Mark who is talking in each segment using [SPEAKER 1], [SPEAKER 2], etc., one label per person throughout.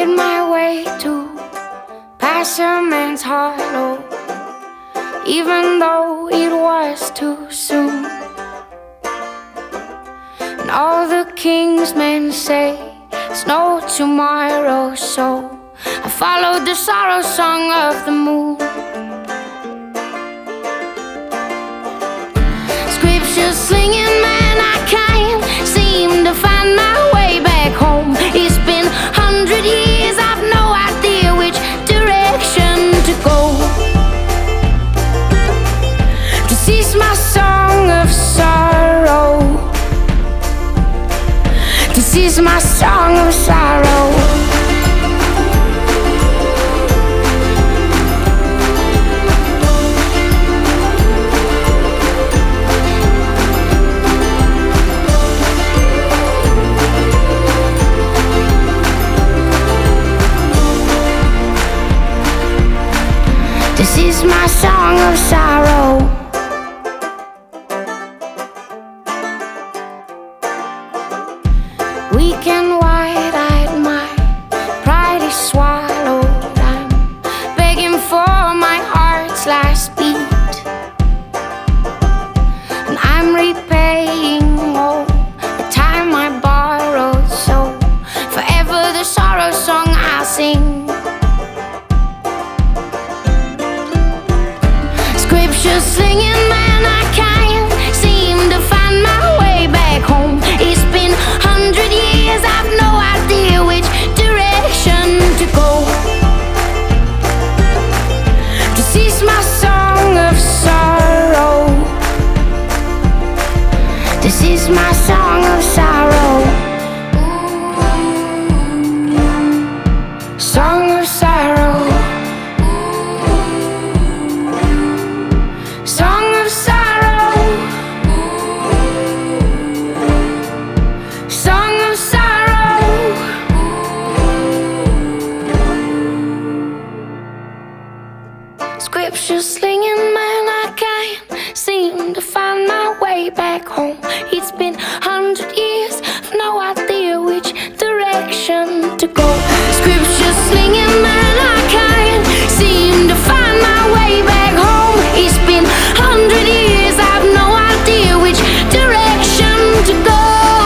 [SPEAKER 1] made my way to Passerman's Hollow, even though it was too soon. And all the king's men say there's no tomorrow, so I followed the sorrow song of the moon. Scripture slinging man, I can't seem to find my way back home. It's been 100 years, I've no idea which direction to go. This is my song of sorrow. This is my song of sorrow. This is my song of sorrow. Weak and wide-eyed, my pride is swallowed. I'm begging for my heart's last beat, and I'm repaying all the time I borrowed. So forever the sorrow song I sing. Scripture slinging man, I can't seem to find my way back home. It's been 100 years, I've no idea which direction to go. This is my song of sorrow. This is my song of sorrow. Song of sorrow. Song of sorrow. Song of sorrow. Scripture slinging man, I can't seem to find my way back home. It's been 100 years, I've no idea which direction to go. Scripture slinging man, I can't seem to find my way back home. It's been 100 years, I've no idea which direction to go.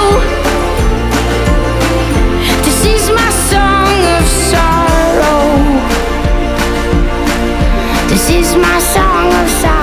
[SPEAKER 1] This is my song of sorrow. This is my song of sorrow.